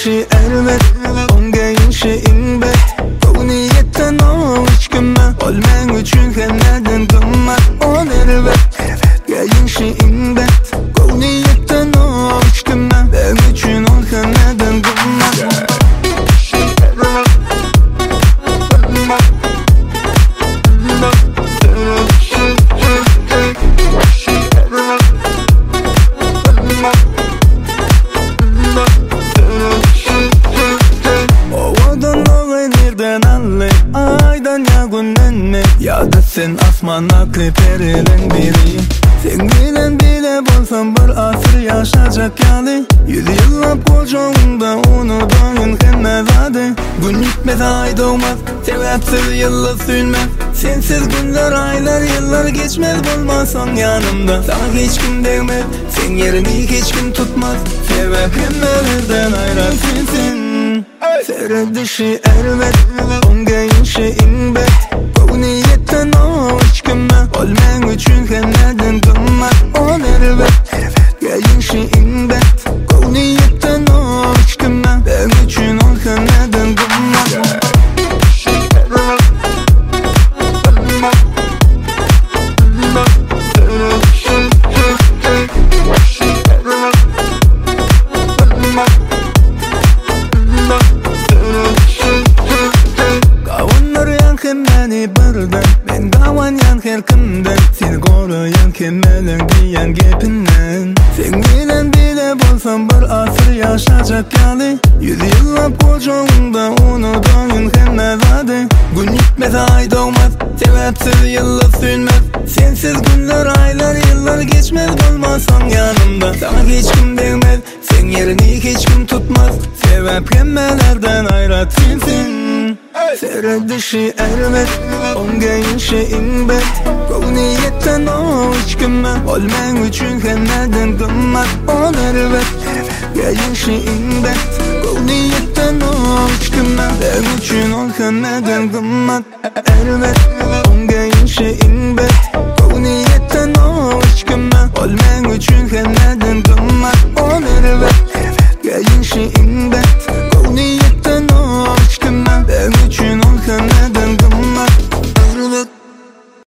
dishi elbet onga inshing bet bu niyatdan o hech kimma olmang uchun hammadan qimmat on elbet inshing bet bu niyatdan o hech kimma men uchun ol hammadan qimmat aydan yagunlanma ya da sen asmanaklı perilen biri. Sen bilen bile bolsam bir asır yaşayacak yani. 100 yıllap kocağında onu dayın hemmezade. Gün gitmez ay doğmaz, sebepsiz yılla sürmez. Sensiz günler aylar yıllar geçmez bulmasan yanımda. Sana hiç kim değmez, sen yerini hiç kim tutmaz. Sebep hemmelerden ayrı sensin. Seyredişi elbet onga inshing bet bu niyatdan o hech kimma olmang uchun hammadan qimmat on elbet inshing bet bu niyatdan o hech kimma men uchun ol hammadan qimmat meni birden men qavanyan her kimden sen qo'rayan kemeling diyen gepinden sen bilen bile bolsam bir asır yaşayacak yani 100 yıllap kocağında onu dayın hemmezade gün gitmez ay doğmaz sebepsiz yılla sürmez sensiz günler aylar yıllar geçmez bulmasan yanımda sana hiç kim değmez sen yerini hiç kim tutmaz sebep hemmelerden ayrı sensin. Seyredişi elbet onga inshing bet bu niyatdan o hech kimma olmang uchun hammadan qimmat on elbet inshing bet bu niyatdan o hech kimma men uchun ol hammadan qimmat elbet onga inshing bet bu niyatdan o hech kimma